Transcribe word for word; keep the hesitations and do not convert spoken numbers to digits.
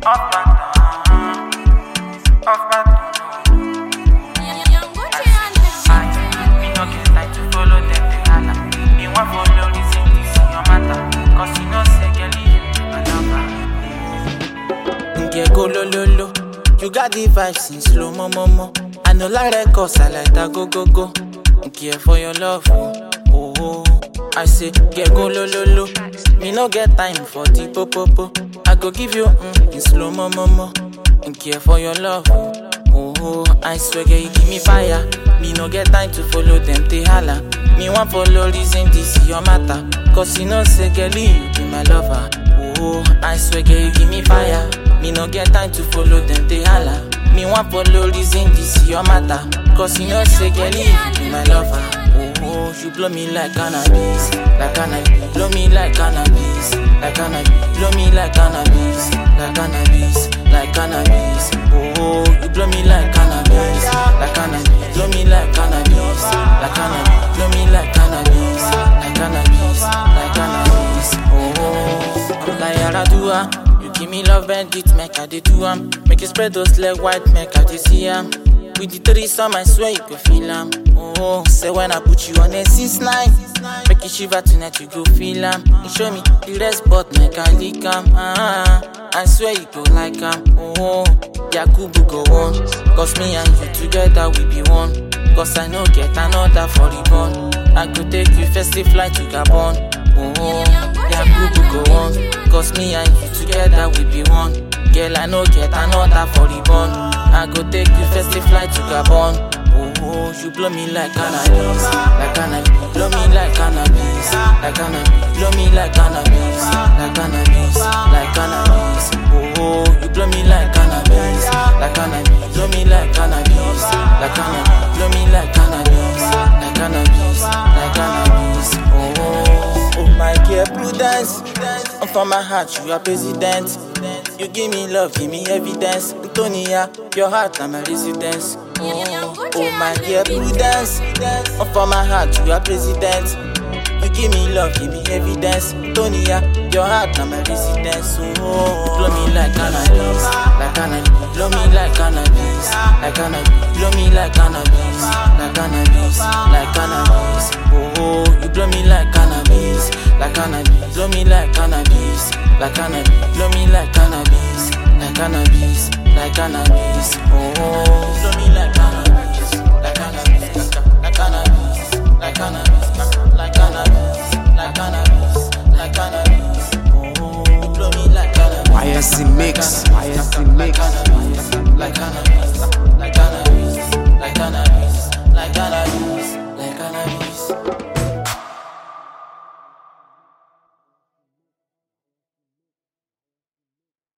Up and down, up and down. I, me no get time to follow them, they holla. Me want follow reason this in your matter. Cause you know say girl you my lover. Yeah, go lo lo lo. You got the vibes in slow mo mo mo. I know like that cause I like that go go go. Care for your love, oh, oh, oh. I say, yeah, go lo lo lo. Me no get time for the po po po. I go give you mm, in slow mo mo mo. And care for your love, oh, oh, oh. I swear, girl, you give me fire. Me no get time to follow them, they holla. Me want follow reason this is your matter. Cause you know, say, girl, you be my lover. Oh, oh. I swear, girl, you give me fire. Me no get time to follow them, they holla. Me want follow reason this is your matter. Cause you know, say, girl, you be my lover. Oh, oh, you blow me like cannabis, like cannabis. Blow me like cannabis, like cannabis. Blow me like cannabis, like cannabis, like cannabis. Oh, oh, you blow me like cannabis, like cannabis. Blow me like cannabis, like cannabis. Blow me like cannabis, like cannabis, like cannabis. Oh, oh, I'm like Yaradua. You give me love and it make I dey do am. Make you spread those leg wide, make I dey see am. With the threesome, I swear you can feel am. Oh, say when I put you on a six nine, make you shiver tonight, you go feel am. You show me the rest, but make I lick am. Ah, I swear you go like am. Oh, Yakubu go on. Cause me and you together we be one. Cause I no get another for the bond. I could take you festive flight to Gabon. Oh, Yakubu go on. Cause me and you together we be one. Girl, I no get another for the bond. I go take you festive flight to Gabon. Oh, oh, you blow me like cannabis, like cannabis. Blow me like cannabis, like cannabis. Blow me like cannabis, like cannabis, like cannabis. Oh, oh, you blow me like cannabis, like cannabis. Blow me like cannabis, like cannabis. Blow me like cannabis, like cannabis, like cannabis. Oh, oh, oh my dear Prudence, I'm from my heart, you are president. You give me love, give me evidence. Antonia, your heart, I'm a residence. Oh, oh my dear Prudence, I'm from my heart, you are president. You give me love, give me evidence. Antonia, your heart, I'm a residence. Oh, blow me like cannabis, like cannabis. Blow me like cannabis, like cannabis. Blow me like cannabis, like cannabis, like cannabis. Oh, you blow me like cannabis, like cannabis. Blow me like cannabis, like cannabis. Blow me like cannabis, like cannabis, like cannabis. Oh, blow me like cannabis, like cannabis, like cannabis, like cannabis, like cannabis, like cannabis, like cannabis. Oh, blow me like cannabis. Y S C Mix, Y S C Mix, like cannabis.